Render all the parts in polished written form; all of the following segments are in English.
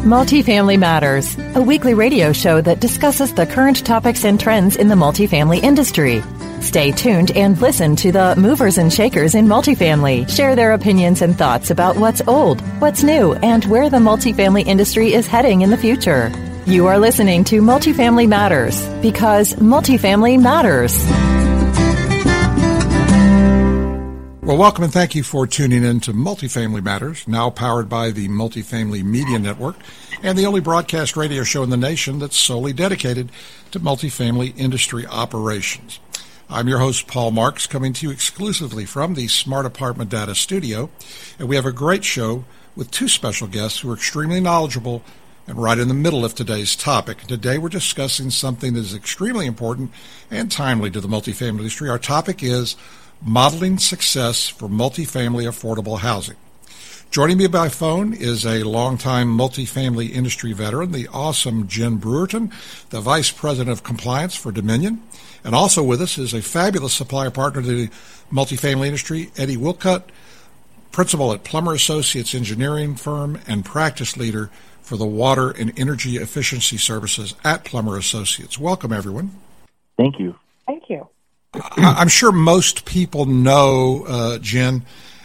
Multifamily Matters, a weekly radio show that discusses the current topics and trends in the multifamily industry. Stay tuned and listen to the movers and shakers in multifamily share their opinions and thoughts about what's old, what's new, and where the multifamily industry is heading in the future. You are listening to Multifamily Matters because multifamily matters. Well, welcome and thank you for tuning in to Multifamily Matters, now powered by the Multifamily Media Network and the only broadcast radio show in the nation that's solely dedicated to multifamily industry operations. I'm your host, Paul Marks, coming to you exclusively from the Smart Apartment Data Studio, and we have a great show with two special guests who are extremely knowledgeable and right in the middle of today's topic. Today we're discussing something that is extremely important and timely to the multifamily industry. Our topic is modeling success for multifamily affordable housing. Joining me by phone is a longtime multifamily industry veteran, the awesome Jen Brewerton, the Vice President of Compliance for Dominion. And also with us is a fabulous supplier partner to the multifamily industry, Eddie Wilcutt, Principal at Plummer Associates Engineering Firm and Practice Leader for the Water and Energy Efficiency Services at Plummer Associates. Welcome, everyone. Thank you. Thank you. I'm sure most people know, Jen,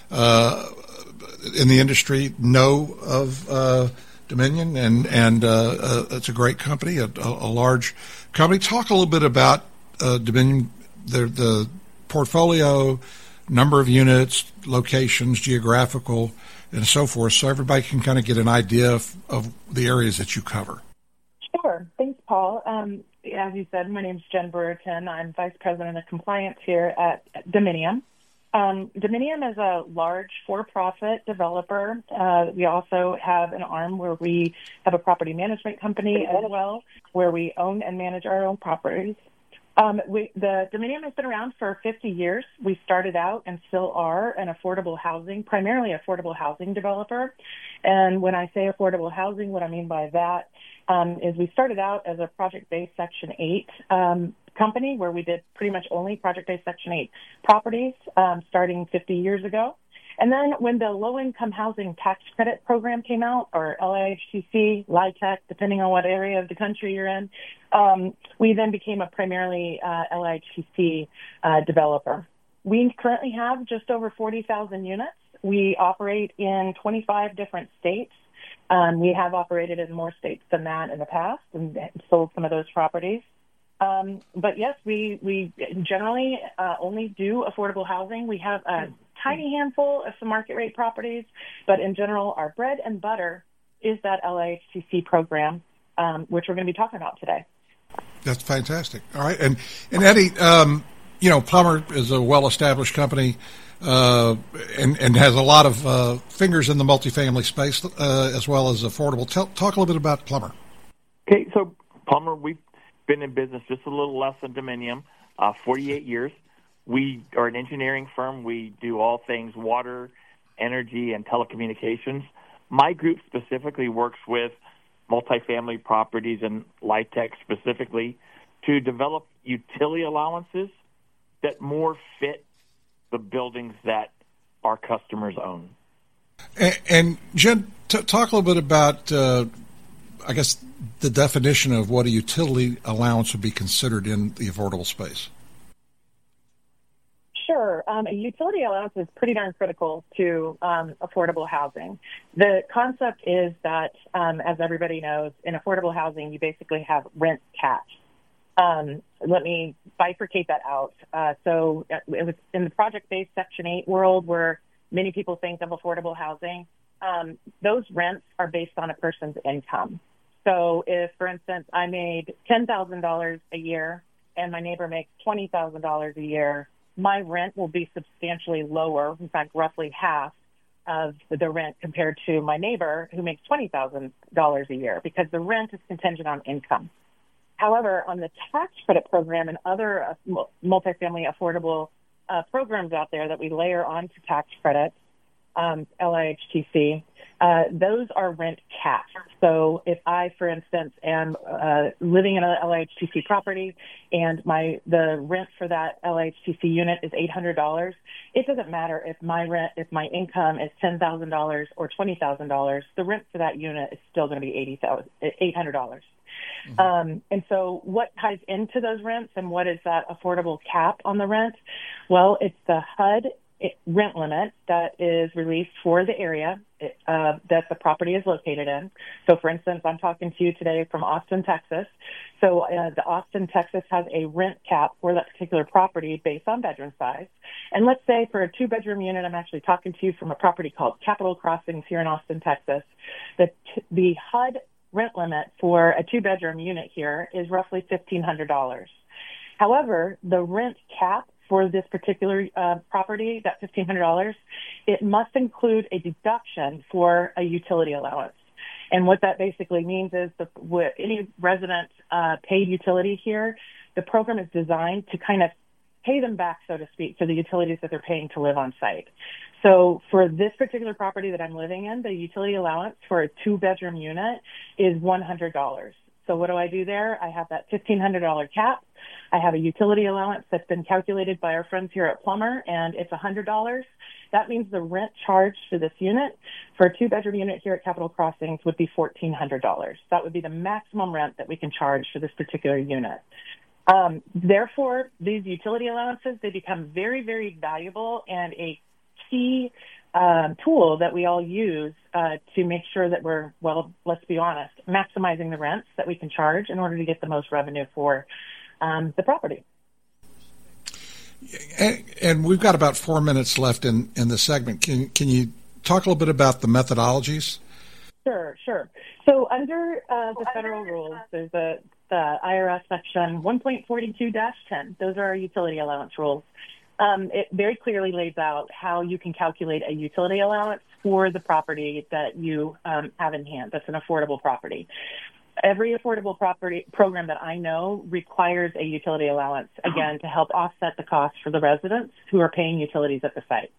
in the industry, know of Dominion, and it's a great company, a large company. Talk a little bit about Dominion, the portfolio, number of units, locations, geographical, and so forth, so everybody can kind of get an idea of the areas that you cover. Sure. Thanks, Paul. As you said, my name is Jen Brewerton. I'm Vice President of Compliance here at Dominion. Dominion is a large for-profit developer. We also have an arm where we have a property management company as well, where we own and manage our own properties. The Dominion has been around for 50 years. We started out and still are an affordable housing, primarily affordable housing developer. And when I say affordable housing, what I mean by that is we started out as a project-based Section 8 company where we did pretty much only project-based Section 8 properties starting 50 years ago. And then when the low-income housing tax credit program came out, or LIHTC, LIHTC, depending on what area of the country you're in, we then became a primarily LIHTC developer. We currently have just over 40,000 units. We operate in 25 different states. We have operated in more states than that in the past and sold some of those properties. But yes, we generally only do affordable housing. We have a tiny handful of some market rate properties, but in general, our bread and butter is that LIHTC program, which we're going to be talking about today. That's fantastic. All right. And Eddie, Plummer is a well-established company and has a lot of fingers in the multifamily space as well as affordable. Talk a little bit about Plummer. Okay, so Plummer, we've been in business just a little less than Dominion, 48 years. We are an engineering firm. We do all things water, energy, and telecommunications. My group specifically works with multifamily properties and LIHTC specifically to develop utility allowances that more fit the buildings that our customers own. And Jen, talk a little bit about, I guess, the definition of what a utility allowance would be considered in the affordable space. Sure. A utility allowance is pretty darn critical to affordable housing. The concept is that, as everybody knows, in affordable housing, you basically have rent caps. Let me bifurcate that out. So it was in the project-based Section 8 world where many people think of affordable housing. Those rents are based on a person's income. So if, for instance, I made $10,000 a year and my neighbor makes $20,000 a year, my rent will be substantially lower, in fact, roughly half of the rent compared to my neighbor who makes $20,000 a year because the rent is contingent on income. However, on the tax credit program and other multifamily affordable programs out there that we layer onto tax credits, LIHTC, those are rent caps. So if I, for instance, am living in a LIHTC property and the rent for that LIHTC unit is $800, it doesn't matter if my income is $10,000 or $20,000, the rent for that unit is still going to be $800. Mm-hmm. And so what ties into those rents and what is that affordable cap on the rent? Well, it's the HUD rent limit that is released for the area that the property is located in. So, for instance, I'm talking to you today from Austin, Texas. So the Austin, Texas has a rent cap for that particular property based on bedroom size. And let's say for a 2-bedroom unit, I'm actually talking to you from a property called Capitol Crossings here in Austin, Texas. The HUD rent limit for a 2-bedroom unit here is roughly $1,500. However, the rent cap for this particular property, that $1,500, it must include a deduction for a utility allowance. And what that basically means is any resident paid utility here, the program is designed to kind of pay them back, so to speak, for the utilities that they're paying to live on site. So for this particular property that I'm living in, the utility allowance for a 2-bedroom unit is $100. So what do I do there? I have that $1,500 cap. I have a utility allowance that's been calculated by our friends here at Plummer, and it's $100. That means the rent charged for this unit for a 2-bedroom unit here at Capitol Crossings would be $1,400. That would be the maximum rent that we can charge for this particular unit. Therefore, these utility allowances, they become very, very valuable and a key tool that we all use to make sure that we're, well, let's be honest, maximizing the rents that we can charge in order to get the most revenue for the property. And we've got about 4 minutes left in the segment. Can you talk a little bit about the methodologies? Sure. So under the federal rules, there's the IRS section 1.42-10. Those are our utility allowance rules. It very clearly lays out how you can calculate a utility allowance for the property that you have in hand. That's an affordable property. Every affordable property program that I know requires a utility allowance, again, to help offset the cost for the residents who are paying utilities at the site.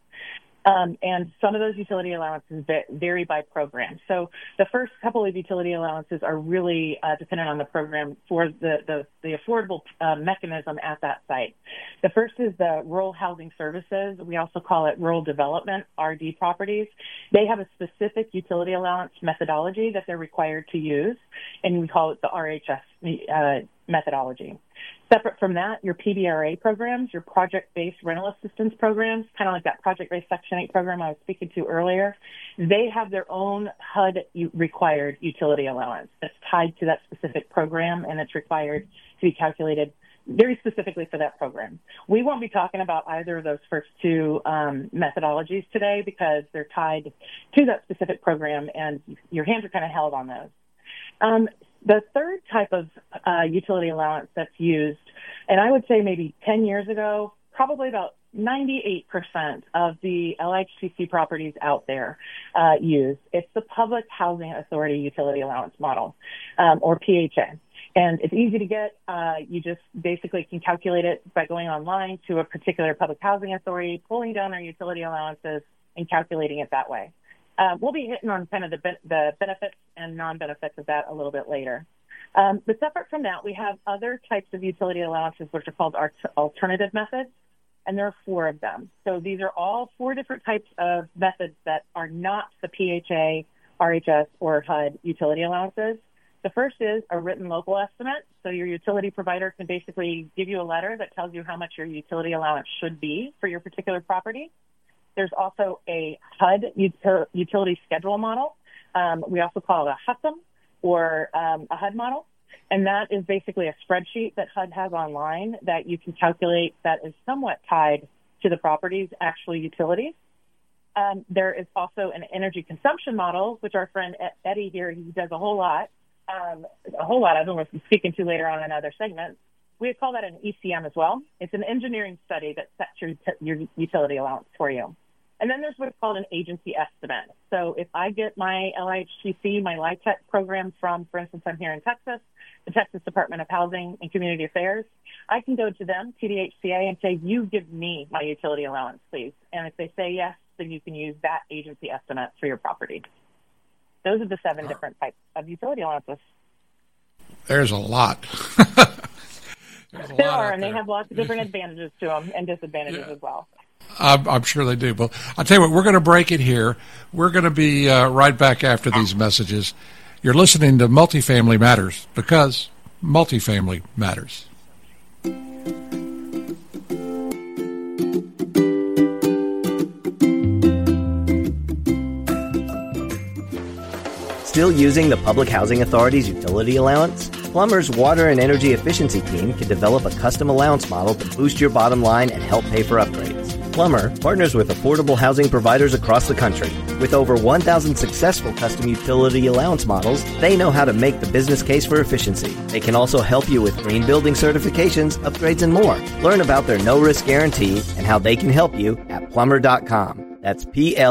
And some of those utility allowances vary by program. So the first couple of utility allowances are really dependent on the program for the affordable mechanism at that site. The first is the Rural Housing Services. We also call it Rural Development, RD properties. They have a specific utility allowance methodology that they're required to use, and we call it the RHS methodology. Separate from that, your PBRA programs, your project-based rental assistance programs, kind of like that project-based Section 8 program I was speaking to earlier, they have their own HUD-required utility allowance that's tied to that specific program, and it's required to be calculated very specifically for that program. We won't be talking about either of those first two methodologies today because they're tied to that specific program, and your hands are kind of held on those. The third type of utility allowance that's used, and I would say maybe 10 years ago, probably about 98% of the LIHTC properties out there use. It's the Public Housing Authority Utility Allowance Model, or PHA. And it's easy to get. You just basically can calculate it by going online to a particular public housing authority, pulling down their utility allowances, and calculating it that way. We'll be hitting on kind of the benefits and non-benefits of that a little bit later. But separate from that, we have other types of utility allowances, which are called alternative methods, and there are 4 of them. So these are all 4 different types of methods that are not the PHA, RHS, or HUD utility allowances. The first is a written local estimate. So your utility provider can basically give you a letter that tells you how much your utility allowance should be for your particular property. There's also a HUD utility schedule model. We also call it a HUSM or a HUD model. And that is basically a spreadsheet that HUD has online that you can calculate that is somewhat tied to the property's actual utilities. There is also an energy consumption model, which our friend Eddie here, he does a whole lot of them we're speaking to later on in other segments. We call that an ECM as well. It's an engineering study that sets your utility allowance for you. And then there's what's called an agency estimate. So if I get my LIHTC, my LIHTC program from, for instance, I'm here in Texas, the Texas Department of Housing and Community Affairs, I can go to them, TDHCA, and say, you give me my utility allowance, please. And if they say yes, then you can use that agency estimate for your property. Those are the 7 different types of utility allowances. There's a lot. There are, and they have lots of different advantages to them and disadvantages as well. I'm sure they do. Well, I'll tell you what, we're going to break it here. We're going to be right back after these messages. You're listening to Multifamily Matters, because multifamily matters. Still using the Public Housing Authority's utility allowance? Plummer's Water and Energy Efficiency team can develop a custom allowance model to boost your bottom line and help pay for upgrades. Plummer partners with affordable housing providers across the country. With over 1,000 successful custom utility allowance models, they know how to make the business case for efficiency. They can also help you with green building certifications, upgrades, and more. Learn about their no-risk guarantee and how they can help you at plummer.com. That's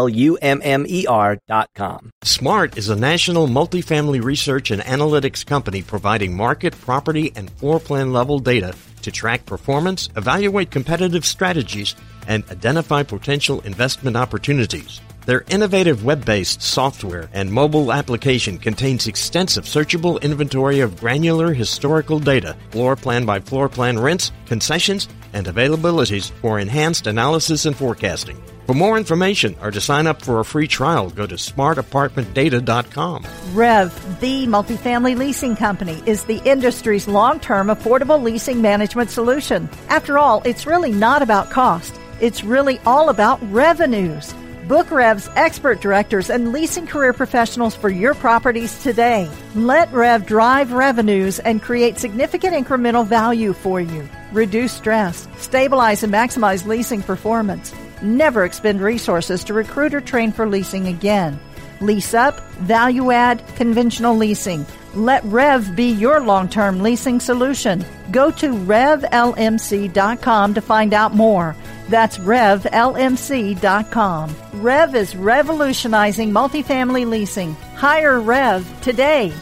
PLUMMER.com. SMART is a national multifamily research and analytics company providing market, property, and floor plan level data to track performance, evaluate competitive strategies, and identify potential investment opportunities. Their innovative web-based software and mobile application contains extensive searchable inventory of granular historical data, floor plan by floor plan rents, concessions, and availabilities for enhanced analysis and forecasting. For more information or to sign up for a free trial, go to smartapartmentdata.com. REV, the multifamily leasing company, is the industry's long-term affordable leasing management solution. After all, it's really not about cost. It's really all about revenues. Book REV's expert directors and leasing career professionals for your properties today. Let REV drive revenues and create significant incremental value for you. Reduce stress, stabilize and maximize leasing performance. Never expend resources to recruit or train for leasing again. Lease up, value add, conventional leasing. Let REV be your long-term leasing solution. Go to RevLMC.com to find out more. That's RevLMC.com. REV is revolutionizing multifamily leasing. Hire REV today.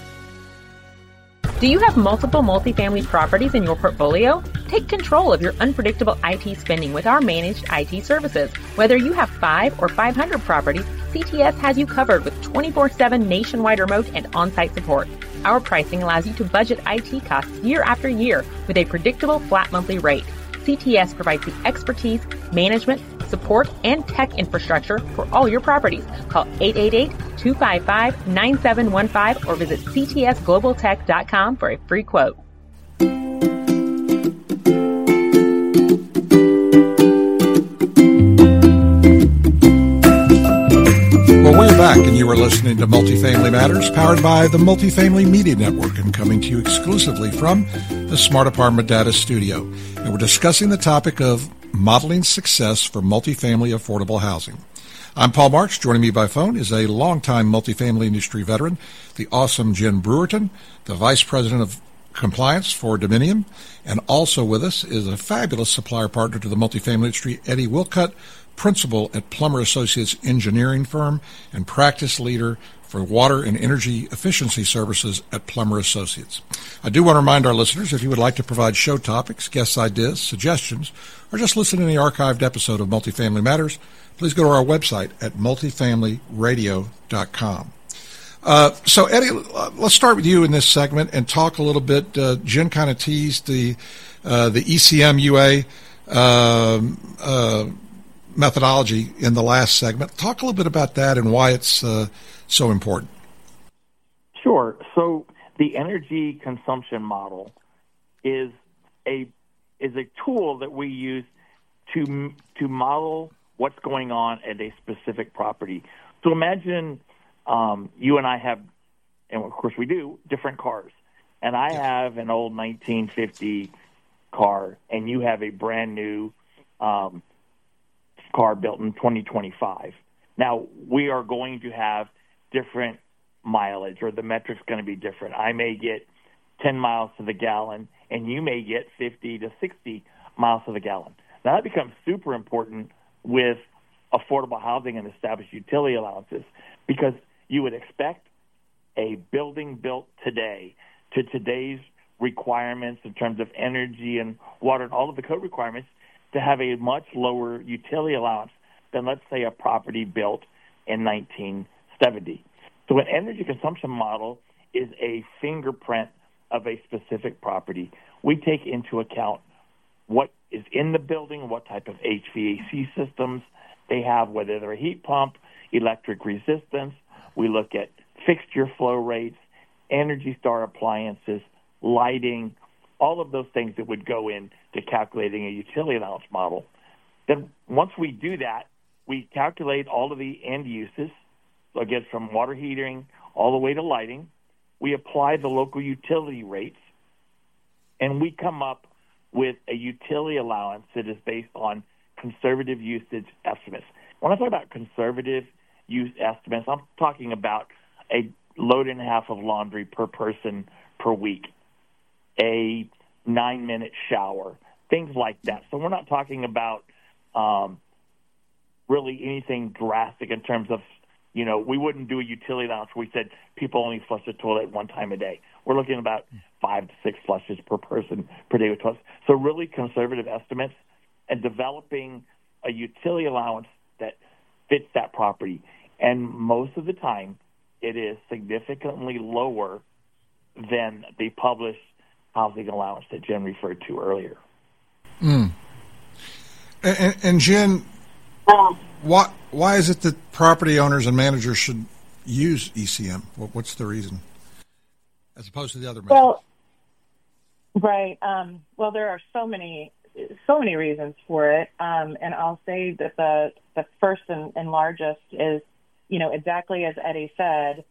Do you have multiple multifamily properties in your portfolio? Take control of your unpredictable IT spending with our managed IT services. Whether you have 5 or 500 properties, CTS has you covered with 24/7 nationwide remote and on-site support. Our pricing allows you to budget IT costs year after year with a predictable flat monthly rate. CTS provides the expertise, management, support, and tech infrastructure for all your properties. Call 888-255-9715 or visit ctsglobaltech.com for a free quote. Well, we're back, and you are listening to Multifamily Matters, powered by the Multifamily Media Network and coming to you exclusively from the Smart Apartment Data Studio. And we're discussing the topic of modeling success for multifamily affordable housing. I'm Paul Marks. Joining me by phone is a longtime multifamily industry veteran, the awesome Jen Brewerton, the Vice President of Compliance for Dominium. And also with us is a fabulous supplier partner to the multifamily industry, Eddie Wilcutt, Principal at Plummer Associates Engineering Firm and Practice Leader for Water and Energy Efficiency Services at Plummer Associates. I do want to remind our listeners, if you would like to provide show topics, guest ideas, suggestions, or just listen to the archived episode of Multifamily Matters, please go to our website at multifamilyradio.com. So, Eddie, let's start with you in this segment and talk a little bit. Jen kind of teased the ECMUA methodology in the last segment. Talk a little bit about that and why it's so important. Sure. So the energy consumption model is a tool that we use to model what's going on at a specific property. So imagine you and I have, and of course we do, different cars. And I have an old 1950 car, and you have a brand new car built in 2025. Now, we are going to have different mileage, or the metric's going to be different. I may get 10 miles to the gallon, and you may get 50 to 60 miles to the gallon. Now, that becomes super important with affordable housing and established utility allowances, because you would expect a building built today to today's requirements in terms of energy and water and all of the code requirements to have a much lower utility allowance than, let's say, a property built in 1970. So an energy consumption model is a fingerprint of a specific property. We take into account what is in the building, what type of HVAC systems they have, whether they're a heat pump, electric resistance. We look at fixture flow rates, Energy Star appliances, lighting, all of those things that would go into calculating a utility allowance model. Then once we do that, we calculate all of the end uses, so again, from water heating all the way to lighting. We apply the local utility rates, and we come up with a utility allowance that is based on conservative usage estimates. When I talk about conservative use estimates, I'm talking about a load and a half of laundry per person per week, a 9-minute shower, things like that. So we're not talking about really anything drastic in terms of, we wouldn't do a utility allowance where we said people only flush the toilet one time a day. We're looking at about 5 to 6 flushes per person per day with toilets. So really conservative estimates and developing a utility allowance that fits that property. And most of the time, it is significantly lower than the published housing allowance that Jen referred to earlier. And Jen, why is it that property owners and managers should use ECM? What's the reason, as opposed to the other methods? Well, right. Well, there are so many reasons for it, and I'll say that the first and largest is, exactly as Eddie said.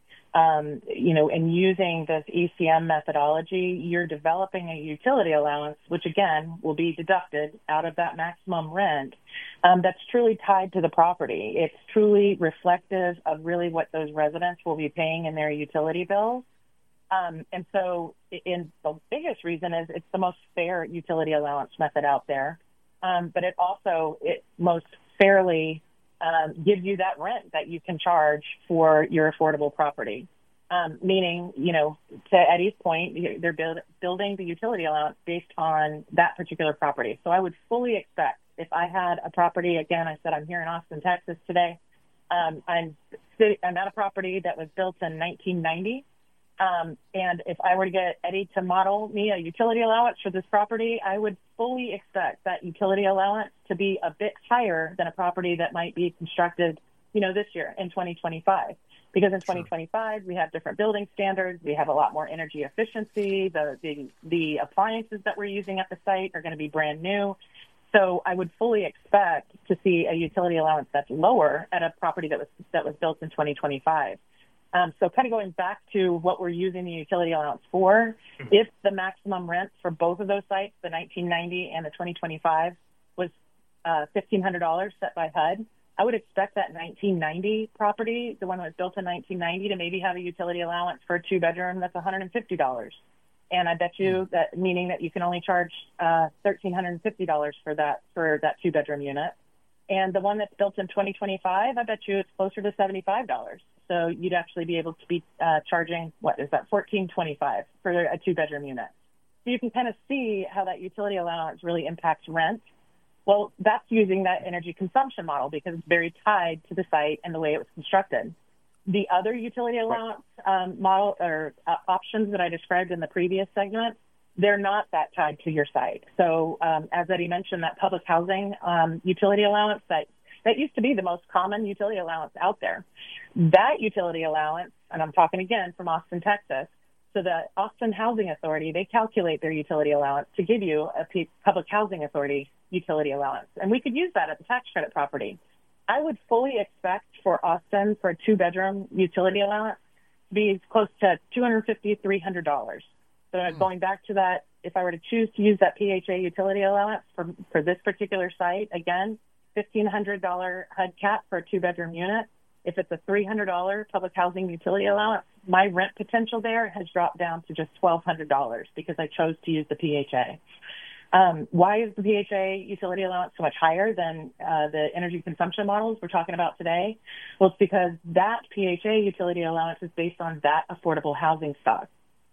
In using this ECM methodology, you're developing a utility allowance, which again will be deducted out of that maximum rent. That's truly tied to the property. It's truly reflective of really what those residents will be paying in their utility bills. And so the biggest reason is it's the most fair utility allowance method out there. But it most fairly gives you that rent that you can charge for your affordable property. Meaning, to Eddie's point, they're building the utility allowance based on that particular property. So I would fully expect, if I had a property, again, I said I'm here in Austin, Texas today. I'm at a property that was built in 1990. And if I were to get Eddie to model me a utility allowance for this property, I would fully expect that utility allowance to be a bit higher than a property that might be constructed, this year in 2025. Because in 2025, we have different building standards. We have a lot more energy efficiency. The appliances that we're using at the site are going to be brand new. So I would fully expect to see a utility allowance that's lower at a property that was built in 2025. So kind of going back to what we're using the utility allowance for, if the maximum rent for both of those sites, the 1990 and the 2025, was $1,500 set by HUD, I would expect that 1990 property, the one that was built in 1990, to maybe have a utility allowance for a 2-bedroom that's $150. And I bet you that, meaning that you can only charge $1,350 for that 2-bedroom unit. And the one that's built in 2025, I bet you it's closer to $75. So you'd actually be able to be charging, $1,425 for a 2-bedroom unit. So you can kind of see how that utility allowance really impacts rent. Well, that's using that energy consumption model because it's very tied to the site and the way it was constructed. The other utility allowance model or options that I described in the previous segment, they're not that tied to your site. So as Eddie mentioned, that public housing utility allowance, that used to be the most common utility allowance out there. That utility allowance, and I'm talking again from Austin, Texas, so the Austin Housing Authority, they calculate their utility allowance to give you a public housing authority utility allowance. And we could use that at the tax credit property. I would fully expect for Austin, for a 2-bedroom utility allowance, to be close to $250, $300. So going back to that, if I were to choose to use that PHA utility allowance for this particular site, again, $1,500 HUD cap for a 2-bedroom unit. If it's a $300 public housing utility allowance, my rent potential there has dropped down to just $1,200 because I chose to use the PHA. Why is the PHA utility allowance so much higher than the energy consumption models we're talking about today? Well, it's because that PHA utility allowance is based on that affordable housing stock.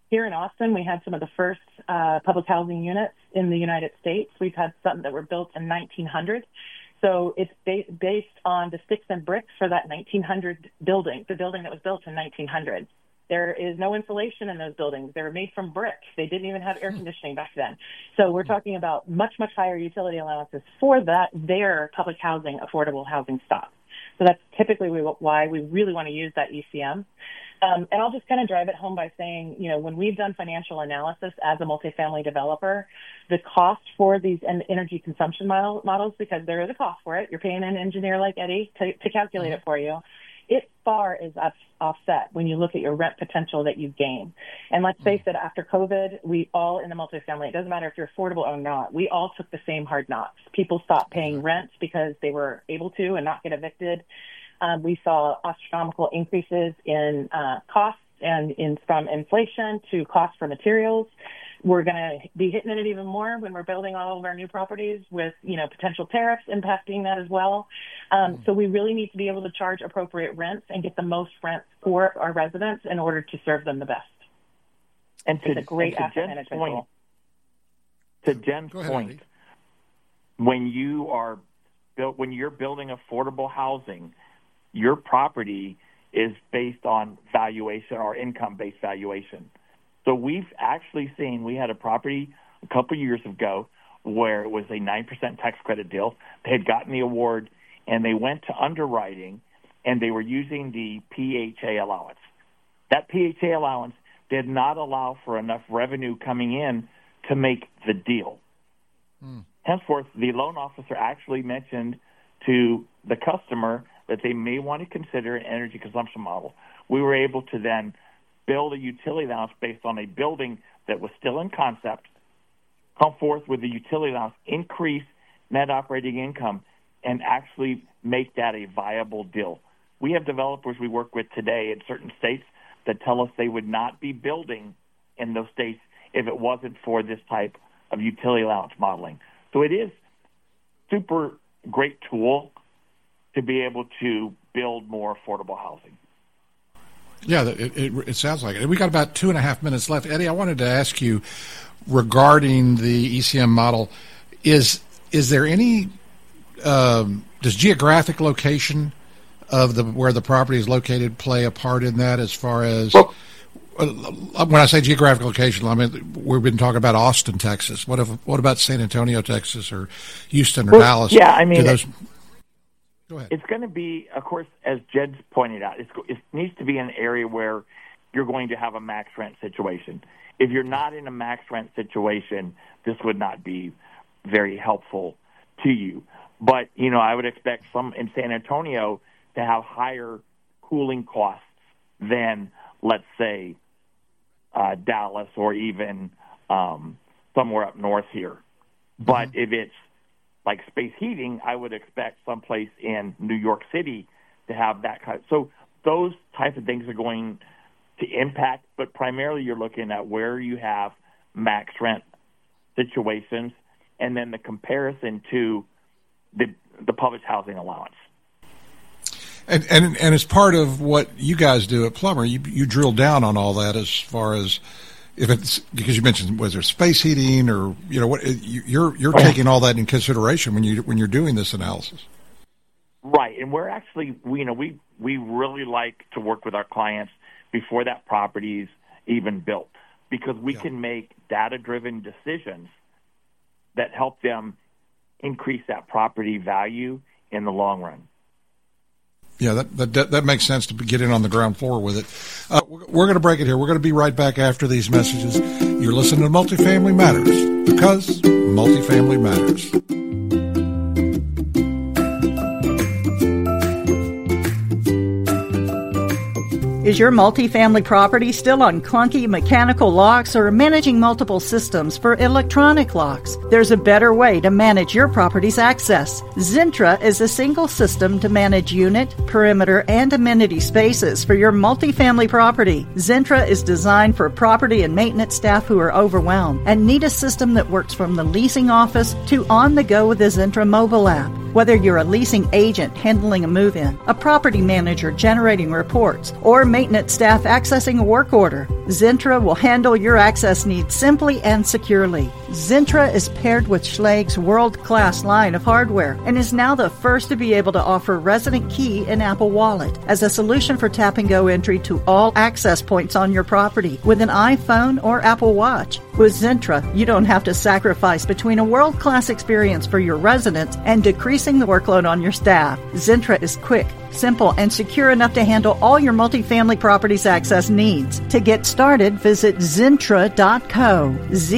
Here in Austin, we had some of the first public housing units in the United States. We've had some that were built in 1900. So it's based on the sticks and bricks for that 1900 building, the building that was built in 1900. There is no insulation in those buildings. They were made from brick. They didn't even have air conditioning back then. So we're talking about much, much higher utility allowances for their public housing, affordable housing stock. So that's typically why we really want to use that ECM. And I'll just kind of drive it home by saying, when we've done financial analysis as a multifamily developer, the cost for these energy consumption models, because there is a cost for it, you're paying an engineer like Eddie to calculate it for you, it far is offset when you look at your rent potential that you gain. And let's face it, after COVID, we all in the multifamily, it doesn't matter if you're affordable or not, we all took the same hard knocks. People stopped paying rent because they were able to and not get evicted. We saw astronomical increases in costs and from inflation to costs for materials. We're going to be hitting it even more when we're building all of our new properties with, potential tariffs impacting that as well. So we really need to be able to charge appropriate rents and get the most rent for our residents in order to serve them the best. And it's a great asset management tool. To Jen's point, when you're building affordable housing, your property is based on valuation or income-based valuation. So we've actually seen, we had a property a couple years ago where it was a 9% tax credit deal. They had gotten the award, and they went to underwriting, and they were using the PHA allowance. That PHA allowance did not allow for enough revenue coming in to make the deal. Henceforth, the loan officer actually mentioned to the customer that they may want to consider an energy consumption model. We were able to then build a utility allowance based on a building that was still in concept, come forth with the utility allowance, increase net operating income, and actually make that a viable deal. We have developers we work with today in certain states that tell us they would not be building in those states if it wasn't for this type of utility allowance modeling. So it is super great tool to be able to build more affordable housing. Yeah, it sounds like it. We got about 2.5 minutes left. Eddie, I wanted to ask you regarding the ECM model. Is there any does geographic location of where the property is located play a part in that? As far as when I say geographic location, I mean we've been talking about Austin, Texas. What about San Antonio, Texas, or Houston or Dallas? Yeah, I mean. Go ahead. It's going to be, of course, as Jed's pointed out, it needs to be an area where you're going to have a max rent situation. If you're not in a max rent situation, this would not be very helpful to you. But, I would expect some in San Antonio to have higher cooling costs than, let's say, Dallas or even somewhere up north here. But if it's like space heating, I would expect someplace in New York City to have that kind of. So those types of things are going to impact, but primarily you're looking at where you have max rent situations and then the comparison to the public housing allowance. And as part of what you guys do at Plummer, you drill down on all that as far as if it's because you mentioned was there space heating or what you're taking all that in consideration when you're doing this analysis. Right, and we're actually we really like to work with our clients before that property is even built because we can make data-driven decisions that help them increase that property value in the long run. Yeah, that makes sense to get in on the ground floor with it. We're going to break it here. We're going to be right back after these messages. You're listening to Multifamily Matters because multifamily matters. Is your multifamily property still on clunky mechanical locks or managing multiple systems for electronic locks? There's a better way to manage your property's access. Zentra is a single system to manage unit, perimeter, and amenity spaces for your multifamily property. Zentra is designed for property and maintenance staff who are overwhelmed and need a system that works from the leasing office to on the go with the Zentra mobile app. Whether you're a leasing agent handling a move-in, a property manager generating reports, or maintenance staff accessing a work order, Zentra will handle your access needs simply and securely. Zentra is paired with Schlage's world-class line of hardware and is now the first to be able to offer Resident Key in Apple Wallet as a solution for tap-and-go entry to all access points on your property with an iPhone or Apple Watch. With Zentra, you don't have to sacrifice between a world-class experience for your residents and decreasing the workload on your staff. Zentra is quick, simple, and secure enough to handle all your multifamily properties access needs. To get started, visit Zentra.co,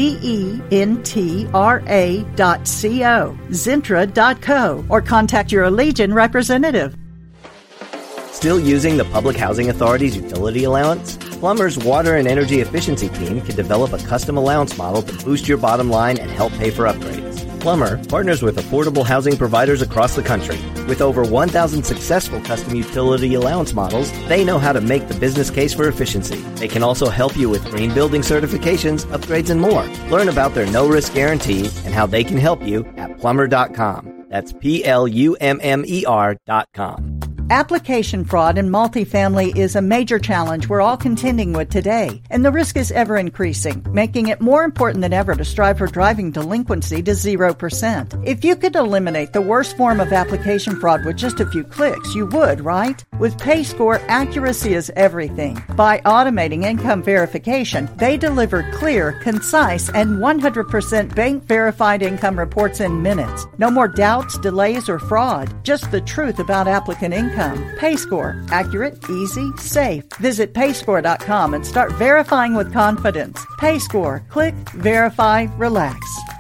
Zentra.co, Zentra.co, or contact your Allegiant representative. Still using the Public Housing Authority's utility allowance? Plummer's Water and Energy Efficiency team can develop a custom allowance model to boost your bottom line and help pay for upgrades. Plummer partners with affordable housing providers across the country. With over 1,000 successful custom utility allowance models, they know how to make the business case for efficiency. They can also help you with green building certifications, upgrades, and more. Learn about their no-risk guarantee and how they can help you at plummer.com. That's PLUMMER.com. Application fraud in multifamily is a major challenge we're all contending with today, and the risk is ever increasing, making it more important than ever to strive for driving delinquency to 0%. If you could eliminate the worst form of application fraud with just a few clicks, you would, right? With PayScore, accuracy is everything. By automating income verification, they deliver clear, concise, and 100% bank-verified income reports in minutes. No more doubts, delays, or fraud. Just the truth about applicant income. PayScore. Accurate, easy, safe. Visit payscore.com and start verifying with confidence. PayScore. Click, verify, relax.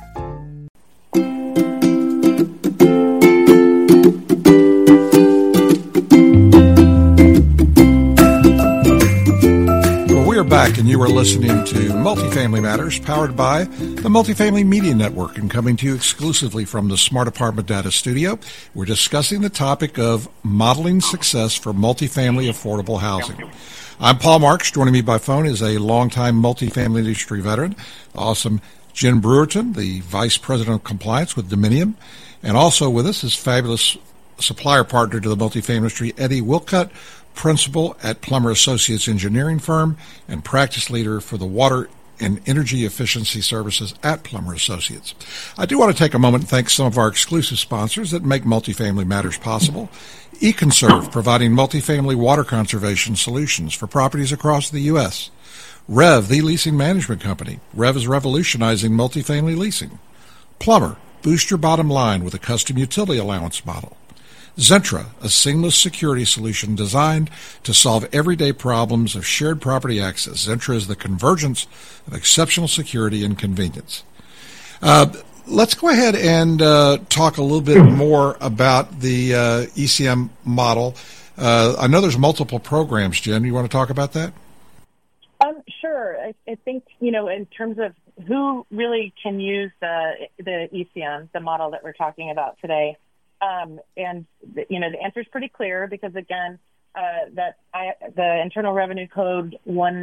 We're back, and you are listening to Multifamily Matters, powered by the Multifamily Media Network, and coming to you exclusively from the Smart Apartment Data Studio. We're discussing the topic of modeling success for multifamily affordable housing. I'm Paul Marks. Joining me by phone is a longtime multifamily industry veteran, awesome Jen Brewerton, the Vice President of Compliance with Dominium, and also with us is fabulous supplier partner to the multifamily industry, Eddie Wilcutt, Principal at Plummer Associates Engineering Firm and practice leader for the Water and Energy Efficiency Services at Plummer Associates. I do want to take a moment and thank some of our exclusive sponsors that make Multifamily Matters possible. eConserve, providing multifamily water conservation solutions for properties across the U.S. Rev, the leasing management company. Rev is revolutionizing multifamily leasing. Plummer, boost your bottom line with a custom utility allowance model. Zentra, a seamless security solution designed to solve everyday problems of shared property access. Zentra is the convergence of exceptional security and convenience. Let's go ahead and talk a little bit more about the ECM model. I know there's multiple programs, Jen. You want to talk about that? Sure. I think, in terms of who really can use the ECM, the model that we're talking about today, the answer is pretty clear because, again, the Internal Revenue Code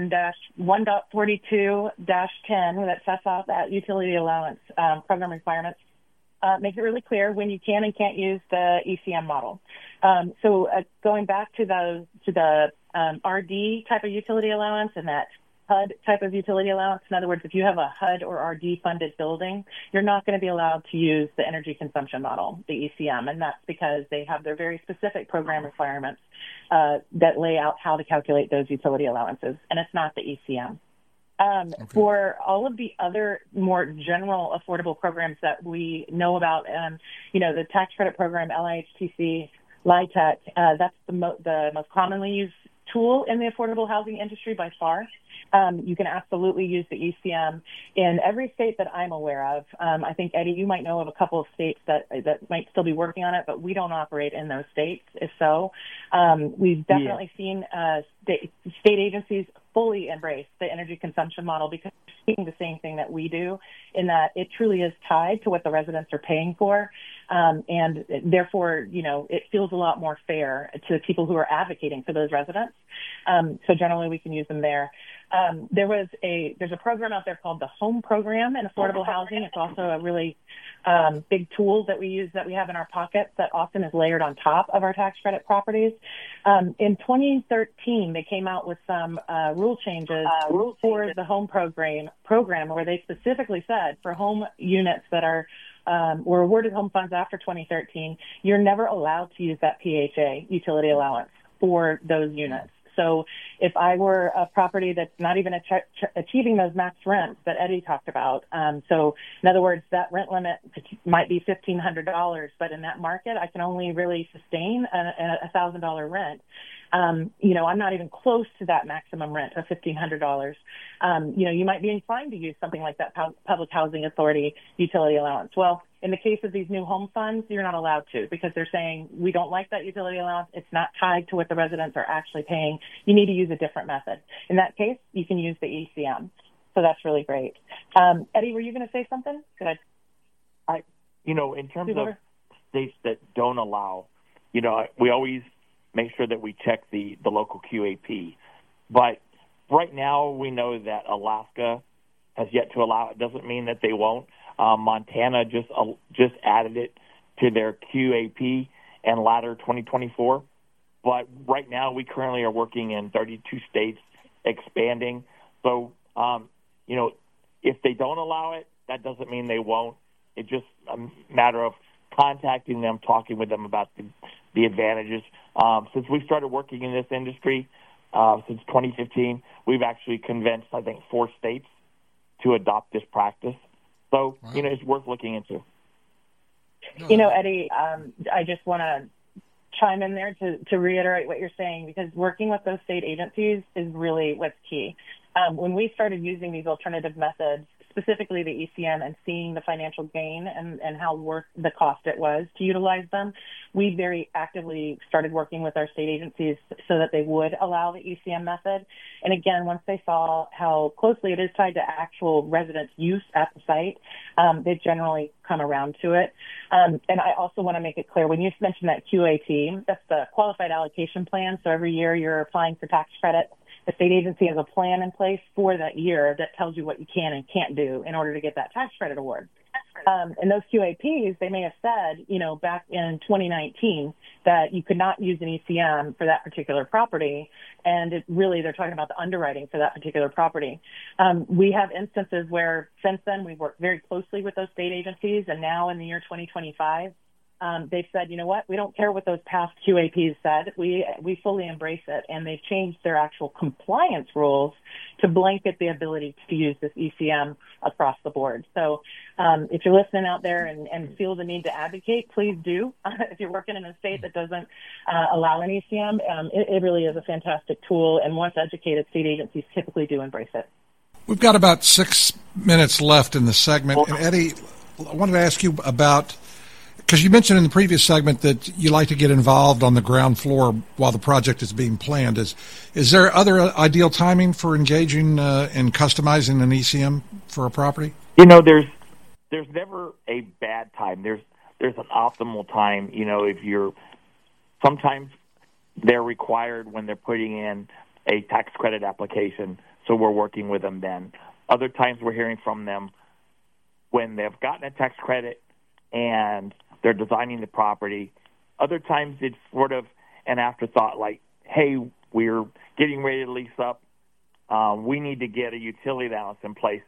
1.42-10 that sets out that utility allowance program requirements makes it really clear when you can and can't use the ECM model. So going back to the RD type of utility allowance and that HUD type of utility allowance. In other words, if you have a HUD or RD funded building, you're not going to be allowed to use the energy consumption model, the ECM, and that's because they have their very specific program requirements that lay out how to calculate those utility allowances, and it's not the ECM. Okay. For all of the other more general affordable programs that we know about, the tax credit program, LIHTC, LIHTC, that's the most commonly used tool in the affordable housing industry by far. You can absolutely use the ECM in every state that I'm aware of. I think, Eddie, you might know of a couple of states that might still be working on it, but we don't operate in those states. If so, we've definitely seen state agencies fully embrace the energy consumption model because they're seeing the same thing that we do in that it truly is tied to what the residents are paying for. And therefore, it feels a lot more fair to people who are advocating for those residents. So generally we can use them there. There's a program out there called the Home Program in affordable housing. It's also a really big tool that we have in our pockets that often is layered on top of our tax credit properties. In 2013, they came out with some rule changes for the Home Program where they specifically said for home units that were awarded home funds after 2013, you're never allowed to use that PHA utility allowance for those units. So if I were a property that's not even achieving those max rents that Eddie talked about, so in other words, that rent limit might be $1,500, but in that market, I can only really sustain a $1,000 rent. I'm not even close to that maximum rent of $1,500. You might be inclined to use something like that Public Housing Authority utility allowance. Well, in the case of these new home funds, you're not allowed to because they're saying we don't like that utility allowance. It's not tied to what the residents are actually paying. You need to use a different method. In that case, you can use the ECM. So that's really great. Eddie, were you going to say something? In terms of states that don't allow, we always make sure that we check the local QAP. But right now we know that Alaska has yet to allow it. Doesn't mean that they won't. Montana just added it to their QAP and ladder 2024. But right now we currently are working in 32 states expanding. So, if they don't allow it, that doesn't mean they won't. It's just a matter of contacting them, talking with them about the advantages. Since we started working in this industry since 2015, we've actually convinced, I think, 4 states to adopt this practice. So, wow. It's worth looking into. Eddie, I just want to chime in there to reiterate what you're saying, because working with those state agencies is really what's key. When we started using these alternative methods, specifically the ECM, and seeing the financial gain and how worth the cost it was to utilize them, we very actively started working with our state agencies so that they would allow the ECM method. And again, once they saw how closely it is tied to actual residents' use at the site, they've generally come around to it. And I also want to make it clear, when you mentioned that QAP, that's the Qualified Allocation Plan. So every year you're applying for tax credit. The state agency has a plan in place for that year that tells you what you can and can't do in order to get that tax credit award. And those QAPs, they may have said, back in 2019 that you could not use an ECM for that particular property. And they're talking about the underwriting for that particular property. We have instances where since then we've worked very closely with those state agencies. And now in the year 2025, they've said, you know what, we don't care what those past QAPs said. We fully embrace it. And they've changed their actual compliance rules to blanket the ability to use this ECM across the board. So if you're listening out there and feel the need to advocate, please do. If you're working in a state that doesn't allow an ECM, it really is a fantastic tool. And once educated, state agencies typically do embrace it. We've got about 6 minutes left in the segment. And Eddie, I wanted to ask you about, because you mentioned in the previous segment that you like to get involved on the ground floor while the project is being planned. Is there other ideal timing for engaging in customizing an ECM for a property? There's never a bad time. There's an optimal time. Sometimes they're required when they're putting in a tax credit application, so we're working with them then. Other times we're hearing from them when they've gotten a tax credit and they're designing the property. Other times it's sort of an afterthought, like, hey, we're getting ready to lease up. We need to get a utility allowance in place.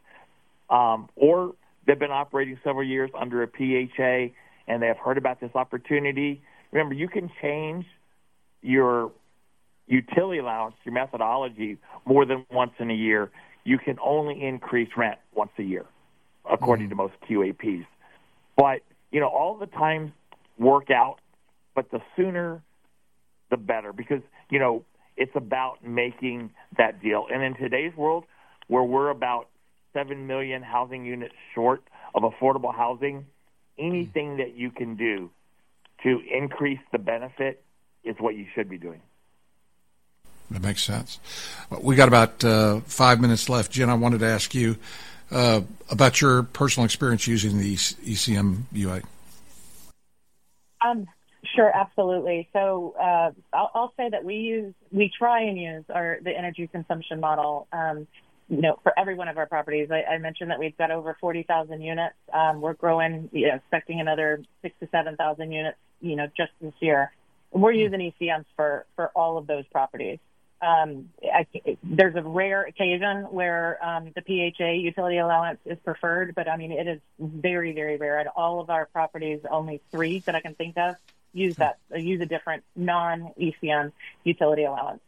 Or they've been operating several years under a PHA, and they have heard about this opportunity. Remember, you can change your utility allowance, your methodology, more than once in a year. You can only increase rent once a year, according to most QAPs. But all the times work out, but the sooner the better, because, it's about making that deal. And in today's world, where we're about 7 million housing units short of affordable housing, anything that you can do to increase the benefit is what you should be doing. That makes sense. We got about 5 minutes left. Jen, I wanted to ask you about your personal experience using the ECM UA. Sure, absolutely. So I'll say that we try and use the energy consumption model, for every one of our properties. I mentioned that we've got over 40,000 units. We're growing, expecting another 6,000 to 7,000 units, just this year. And we're using ECMs for all of those properties. There's a rare occasion where the PHA utility allowance is preferred, but it is very, very rare. At all of our properties, only 3 that I can think of use a different non-ECM utility allowance.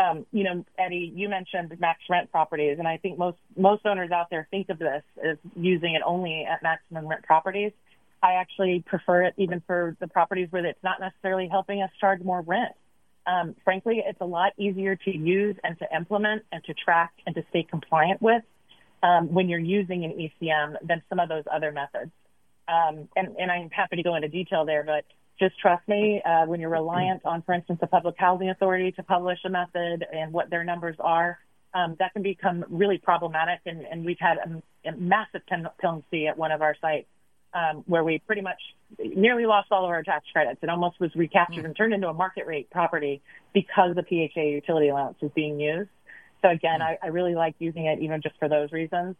Eddie, you mentioned max rent properties, and I think most owners out there think of this as using it only at maximum rent properties. I actually prefer it even for the properties where it's not necessarily helping us charge more rent. Frankly, it's a lot easier to use and to implement and to track and to stay compliant with when you're using an ECM than some of those other methods. And I'm happy to go into detail there, but just trust me, when you're reliant on, for instance, the Public Housing Authority to publish a method and what their numbers are, that can become really problematic. And we've had a massive penalty at one of our sites where we pretty much nearly lost all of our tax credits. It almost was recaptured and turned into a market rate property because the PHA utility allowance was being used. So again, I really like using it even just for those reasons.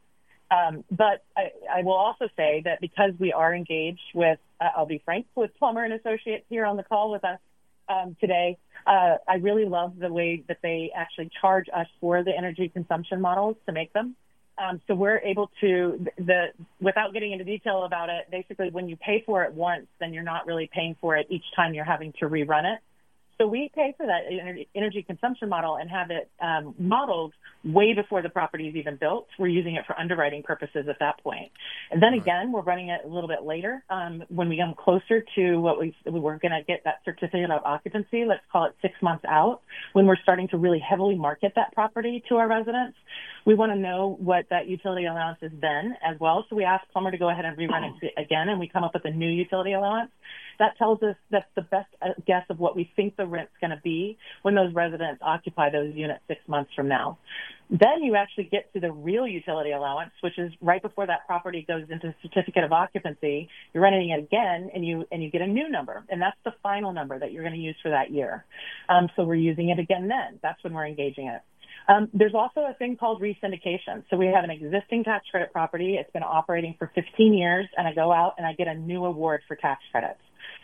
But I will also say that because we are engaged with, I'll be frank, with Plummer and Associates here on the call with us today, I really love the way that they actually charge us for the energy consumption models to make them. So we're able to, without getting into detail about it, basically when you pay for it once, then you're not really paying for it each time you're having to rerun it. So we pay for that energy consumption model and have it modeled way before the property is even built. We're using it for underwriting purposes at that point. And then again, we're running it a little bit later when we come closer to what we're going to get that certificate of occupancy, let's call it 6 months out, when we're starting to really heavily market that property to our residents. We want to know what that utility allowance is then as well. So we ask Plummer to go ahead and rerun it again, and we come up with a new utility allowance. That tells us that's the best guess of what we think the rent's going to be when those residents occupy those units 6 months from now. Then you actually get to the real utility allowance, which is right before that property goes into certificate of occupancy. You're renting it again, and you get a new number, and that's the final number that you're going to use for that year. So we're using it again then. That's when we're engaging it. There's also a thing called resyndication. So we have an existing tax credit property. It's been operating for 15 years, and I go out and I get a new award for tax credits.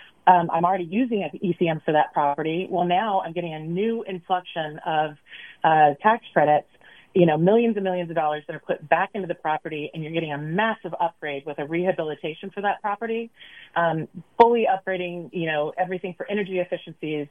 I'm already using an ECM for that property. Well, now I'm getting a new inflection of tax credits, millions and millions of dollars that are put back into the property, and you're getting a massive upgrade with a rehabilitation for that property, fully upgrading, everything for energy efficiencies,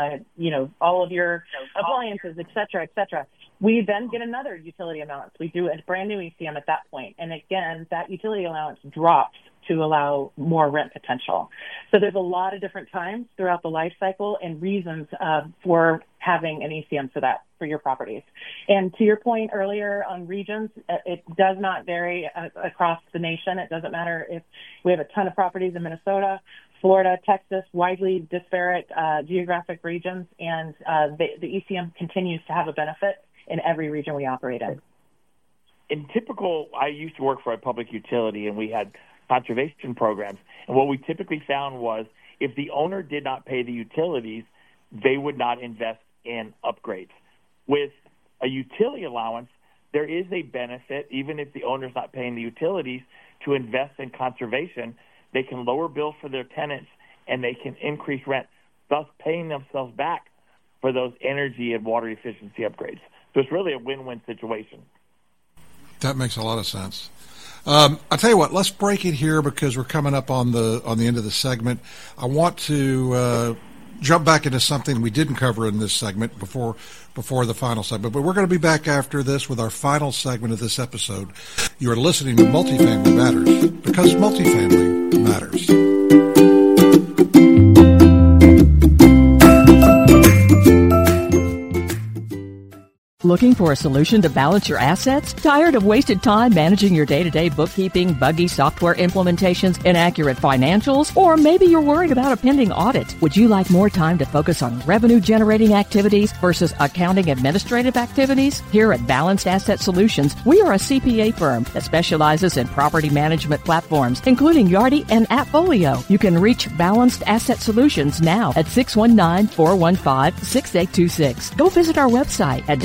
all of your appliances, et cetera, et cetera. We then get another utility allowance. We do a brand new ECM at that point. And again, that utility allowance drops to allow more rent potential. So there's a lot of different times throughout the life cycle and reasons for having an ECM for your properties. And to your point earlier on regions, it does not vary across the nation. It doesn't matter if we have a ton of properties in Minnesota, Florida, Texas, widely disparate geographic regions, and the ECM continues to have a benefit in every region we operate in. I used to work for a public utility, and we had conservation programs. And what we typically found was if the owner did not pay the utilities, they would not invest in upgrades. With a utility allowance, there is a benefit, even if the owner's not paying the utilities, to invest in conservation. They can lower bills for their tenants, and they can increase rent, thus paying themselves back for those energy and water efficiency upgrades. So it's really a win-win situation. That makes a lot of sense. I'll tell you what, let's break it here because we're coming up on the end of the segment. I want to jump back into something we didn't cover in this segment before the final segment, but we're going to be back after this with our final segment of this episode. You are listening to Multifamily Matters because multifamily matters. Looking for a solution to balance your assets? Tired of wasted time managing your day-to-day bookkeeping, buggy software implementations, inaccurate financials? Or maybe you're worried about a pending audit. Would you like more time to focus on revenue-generating activities versus accounting administrative activities? Here at Balanced Asset Solutions, we are a CPA firm that specializes in property management platforms, including Yardi and AppFolio. You can reach Balanced Asset Solutions now at 619-415-6826. Go visit our website at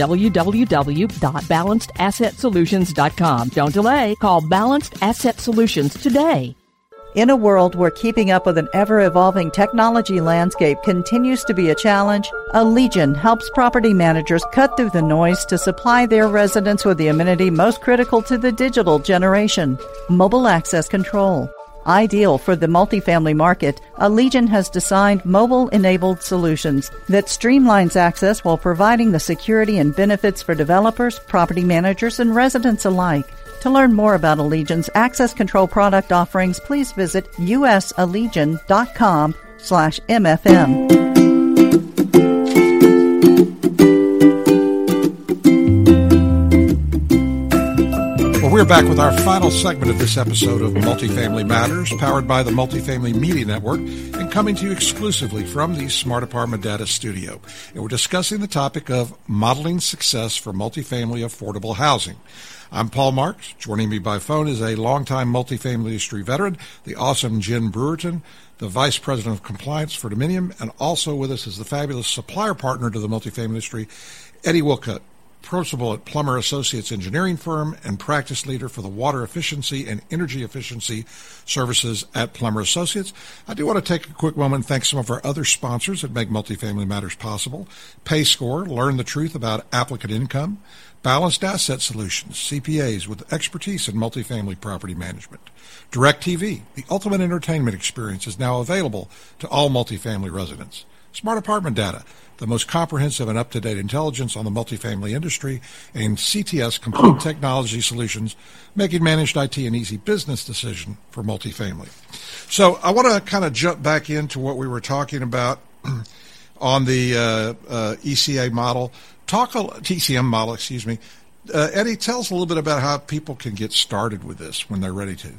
www.balancedasset.solutions.com. Don't delay. Call Balanced Asset Solutions today. In a world where keeping up with an ever-evolving technology landscape continues to be a challenge, Allegion helps property managers cut through the noise to supply their residents with the amenity most critical to the digital generation, mobile access control. Ideal for the multifamily market, Allegion has designed mobile-enabled solutions that streamlines access while providing the security and benefits for developers, property managers, and residents alike. To learn more about Allegion's access control product offerings, please visit usallegion.com/MFM. We're back with our final segment of this episode of Multifamily Matters, powered by the Multifamily Media Network and coming to you exclusively from the Smart Apartment Data Studio. And we're discussing the topic of modeling success for multifamily affordable housing. I'm Paul Marks. Joining me by phone is a longtime multifamily industry veteran, the awesome Jen Brewerton, the Vice President of Compliance for Dominium, and also with us is the fabulous supplier partner to the multifamily industry, Eddie Wilcutt, principal at Plummer Associates engineering firm and practice leader for the water efficiency and energy efficiency services at Plummer Associates. I do want to take a quick moment and thank some of our other sponsors that make Multifamily Matters possible. PayScore, learn the truth about applicant income. Balanced Asset Solutions, CPAs with expertise in multifamily property management. DirecTV, the ultimate entertainment experience, is now available to all multifamily residents. Smart Apartment Data, the most comprehensive and up-to-date intelligence on the multifamily industry, and CTS, Complete Technology Solutions, making managed IT an easy business decision for multifamily. So I want to kind of jump back into what we were talking about on the ECA model. TCM model, excuse me. Eddie, tell us a little bit about how people can get started with this when they're ready to.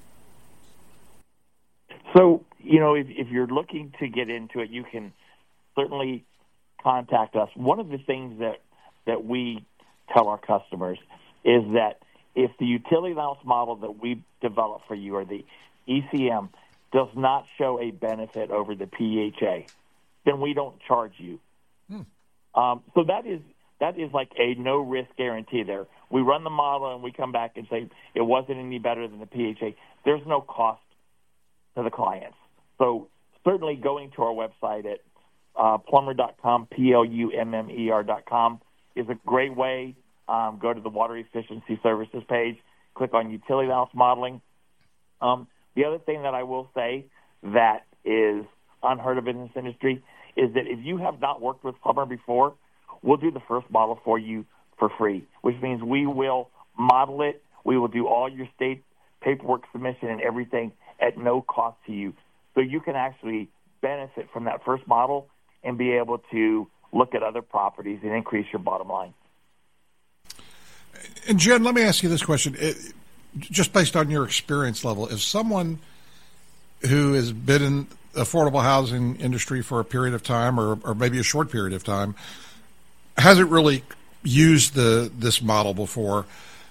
So, if you're looking to get into it, you can certainly contact us. One of the things that we tell our customers is that if the utility allowance model that we develop for you, or the ECM, does not show a benefit over the PHA, then we don't charge you. So that is like a no-risk guarantee there. We run the model and we come back and say it wasn't any better than the PHA. There's no cost to the clients. So certainly going to our website at plummer.com, plummer.com, is a great way. Go to the Water Efficiency Services page, click on Utility Allowance Modeling. The other thing that I will say that is unheard of in this industry is that if you have not worked with Plummer before, we'll do the first model for you for free, which means we will model it. We will do all your state paperwork submission and everything at no cost to you. So you can actually benefit from that first model and be able to look at other properties and increase your bottom line. And Jen, let me ask you this question. Just based on your experience level, if someone who has been in affordable housing industry for a period of time or maybe a short period of time hasn't really used this model before,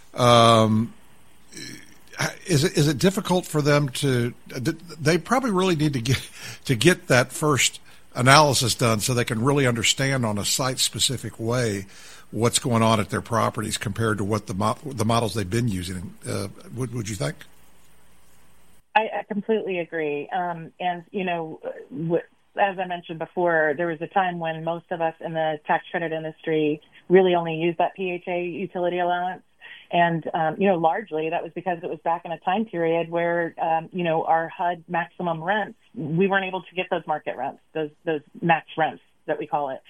is it difficult for them to? They probably really need to get that first analysis done so they can really understand on a site-specific way what's going on at their properties compared to what the models they've been using. Would you think? I completely agree. And, as I mentioned before, there was a time when most of us in the tax credit industry really only used that PHA utility allowance. And, largely that was because it was back in a time period where, our HUD maximum rents, we weren't able to get those market rents, those max rents that we call it.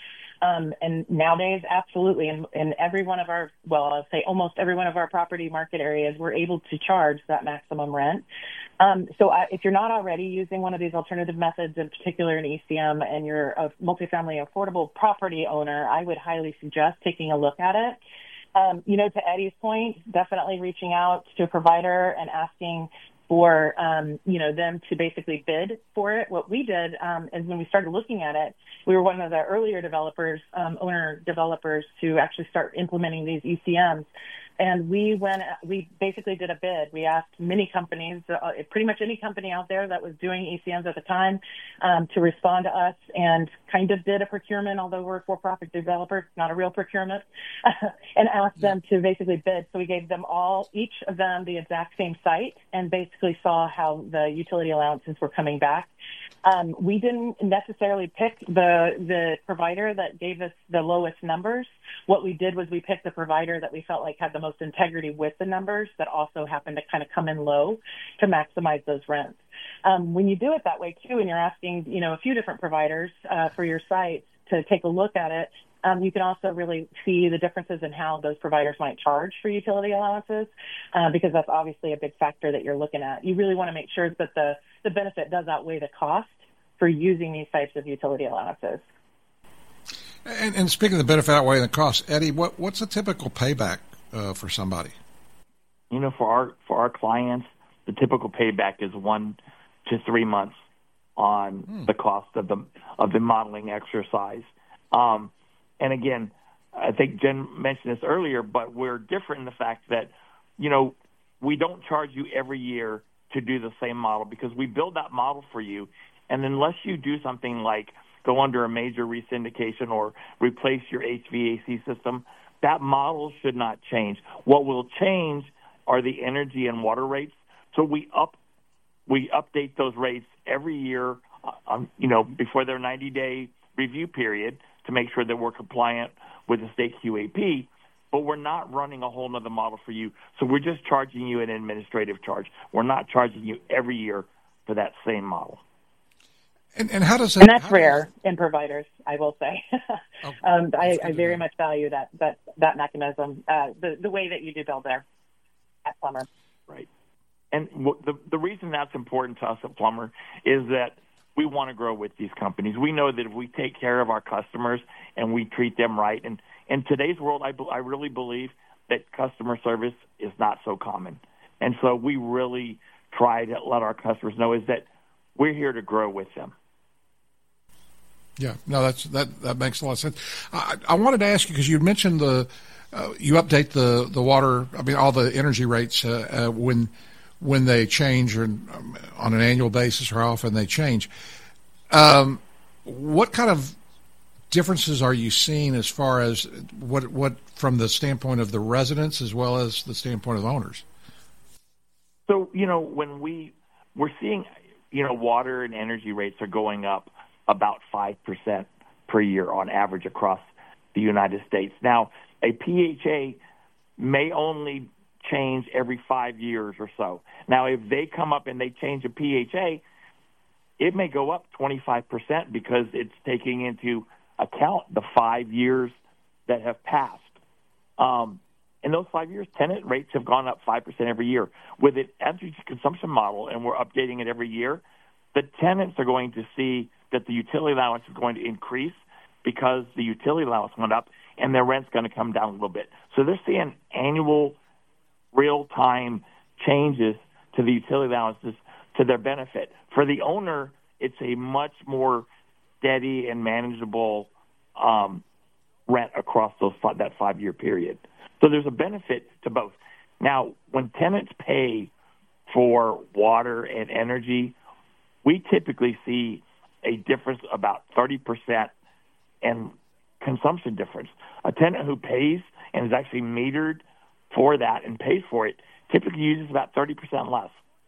And nowadays, absolutely, in every one of our, well, I'll say almost every one of our property market areas, we're able to charge that maximum rent. If you're not already using one of these alternative methods, in particular in ECM, and you're a multifamily affordable property owner, I would highly suggest taking a look at it. To Eddie's point, definitely reaching out to a provider and asking for, them to basically bid for it. What we did is when we started looking at it, we were one of the earlier owner developers to actually start implementing these ECMs. And we basically did a bid. We asked many companies, pretty much any company out there that was doing ECMs at the time, to respond to us, and kind of did a procurement, although we're a for-profit developer, not a real procurement, and asked them to basically bid. So we gave them each of them the exact same site, and basically saw how the utility allowances were coming back. We didn't necessarily pick the provider that gave us the lowest numbers. What we did was we picked the provider that we felt like had the most integrity with the numbers, that also happened to kind of come in low to maximize those rents. When you do it that way too, and you're asking, a few different providers for your site to take a look at it, you can also really see the differences in how those providers might charge for utility allowances, because that's obviously a big factor that you're looking at. You really want to make sure that the benefit does outweigh the cost for using these types of utility allowances. And speaking of the benefit outweighing the cost, Eddie, what's a typical payback for somebody? For our clients, the typical payback is 1 to 3 months on the cost of the modeling exercise. And again, I think Jen mentioned this earlier, but we're different in the fact that, we don't charge you every year to do the same model, because we build that model for you. And unless you do something like go under a major resyndication or replace your HVAC system, that model should not change. What will change are the energy and water rates. So we update those rates every year, before their 90-day review period, to make sure that we're compliant with the state QAP. But we're not running a whole nother model for you. So we're just charging you an administrative charge. We're not charging you every year for that same model. And how does that? And that's rare in providers, I will say. I very much value that mechanism, the way that you do build there at Plummer. Right. And the reason that's important to us at Plummer is that we want to grow with these companies. We know that if we take care of our customers and we treat them right, and in today's world, I really believe that customer service is not so common. And so we really try to let our customers know is that we're here to grow with them. Yeah, no, that makes a lot of sense. I wanted to ask you, because you mentioned you update the water, all the energy rates when they change, or on an annual basis, or how often they change. What kind of differences are you seeing as far as what from the standpoint of the residents as well as the standpoint of owners? So, when we're seeing, water and energy rates are going up about 5% per year on average across the United States. Now, a PHA may only change every 5 years or so. Now, if they come up and they change a PHA, it may go up 25% because it's taking into account the 5 years that have passed. In those 5 years, tenant rates have gone up 5% every year. With an energy consumption model, and we're updating it every year, the tenants are going to see that the utility allowance is going to increase because the utility allowance went up, and their rent's going to come down a little bit. So they're seeing annual, real-time changes to the utility allowances to their benefit. For the owner, it's a much more steady and manageable rent across that 5-year period. So there's a benefit to both. Now, when tenants pay for water and energy, we typically see a difference about 30% in consumption difference. A tenant who pays and is actually metered for that and pays for it typically uses about 30% less.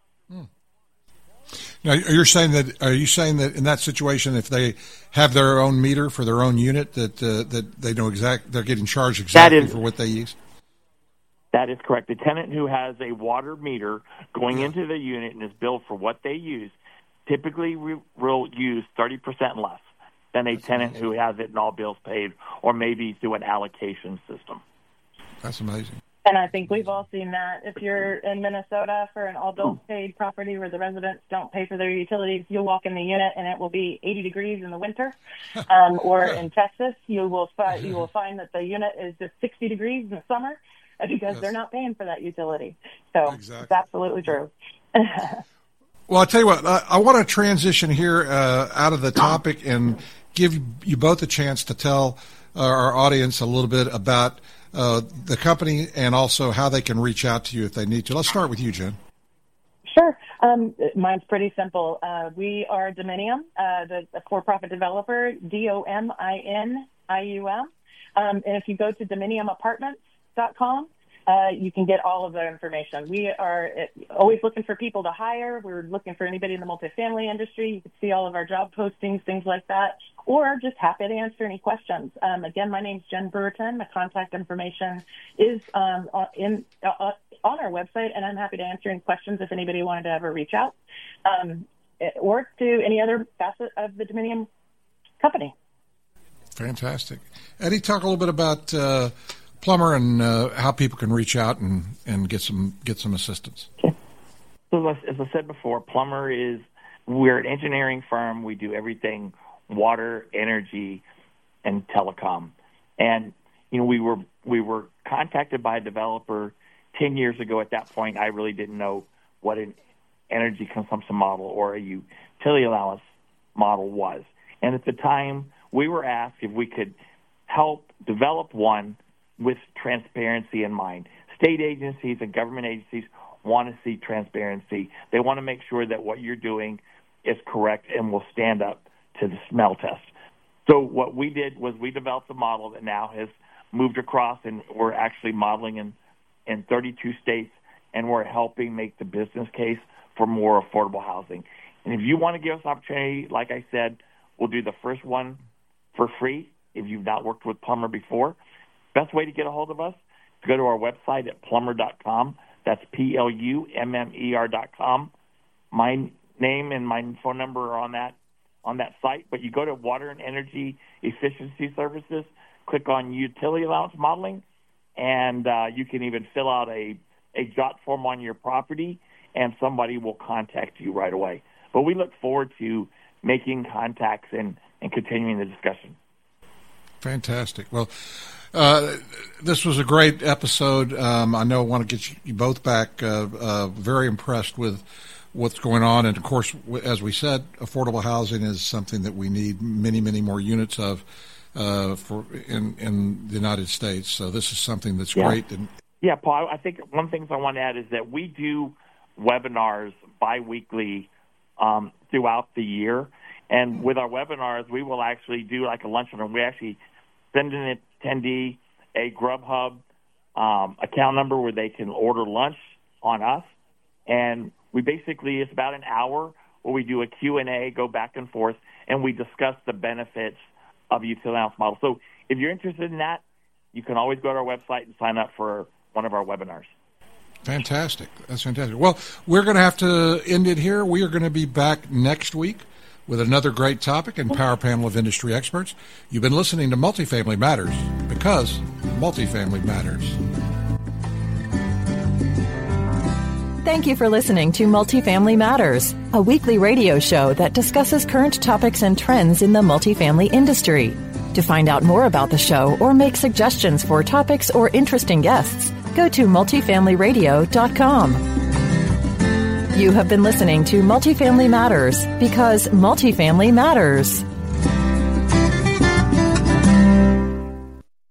Now, are you saying that in that situation, if they have their own meter for their own unit, that they know they're getting charged exactly for what they use? That is correct. The tenant who has a water meter going into the unit and is billed for what they use typically will use 30% less. than a tenant who has it and all bills paid, or maybe through an allocation system. That's amazing. And I think we've all seen that. If you're in Minnesota for an all-bills paid property where the residents don't pay for their utilities, you'll walk in the unit and it will be 80 degrees in the winter. Or in Texas, you will find that the unit is just 60 degrees in the summer because they're not paying for that utility. So It's absolutely true. Well, I'll tell you what, I want to transition here out of the topic and give you both a chance to tell our audience a little bit about the company and also how they can reach out to you if they need to. Let's start with you, Jen. Sure. Mine's pretty simple. We are Dominium, the for-profit developer, DOMINIUM. And if you go to DominiumApartments.com, you can get all of the information. We are always looking for people to hire. We're looking for anybody in the multifamily industry. You can see all of our job postings, things like that, or just happy to answer any questions. Again, my name's Jen Brewerton. My contact information is on our website, and I'm happy to answer any questions if anybody wanted to ever reach out or to any other facet of the Dominium company. Fantastic. Eddie, talk a little bit about Plummer and how people can reach out and get some assistance. Okay. So as I said before, Plummer we're an engineering firm. We do everything water, energy, and telecom. And we were contacted by a developer 10 years ago. At that point, I really didn't know what an energy consumption model or a utility allowance model was. And at the time, we were asked if we could help develop one with transparency in mind. State agencies and government agencies want to see transparency. They want to make sure that what you're doing is correct and will stand up to the smell test. So what we did was we developed a model that now has moved across, and we're actually modeling in 32 states, and we're helping make the business case for more affordable housing. And if you want to give us an opportunity, like I said, we'll do the first one for free if you've not worked with Plummer before. Best way to get a hold of us is to go to our website at plummer.com. That's PLUMMER.com. My name and my phone number are on that site. But you go to Water and Energy Efficiency Services, click on Utility Allowance Modeling, and you can even fill out a jot form on your property, and somebody will contact you right away. But we look forward to making contacts and continuing the discussion. Fantastic. Well, this was a great episode. I know I want to get you both back. Very impressed with what's going on. And, of course, as we said, affordable housing is something that we need many, many more units of in the United States. So this is something that's great. Yeah, Paul, I think one thing I want to add is that we do webinars biweekly throughout the year. And with our webinars, we will actually do like a luncheon. We actually send an attendee a Grubhub account number where they can order lunch on us. And we basically, it's about an hour where we do a Q&A, go back and forth, and we discuss the benefits of a utility allowance model. So if you're interested in that, you can always go to our website and sign up for one of our webinars. Fantastic. That's fantastic. Well, we're going to have to end it here. We are going to be back next week with another great topic and power panel of industry experts. You've been listening to Multifamily Matters because multifamily matters. Thank you for listening to Multifamily Matters, a weekly radio show that discusses current topics and trends in the multifamily industry. To find out more about the show or make suggestions for topics or interesting guests, go to multifamilyradio.com. You have been listening to Multifamily Matters because multifamily matters.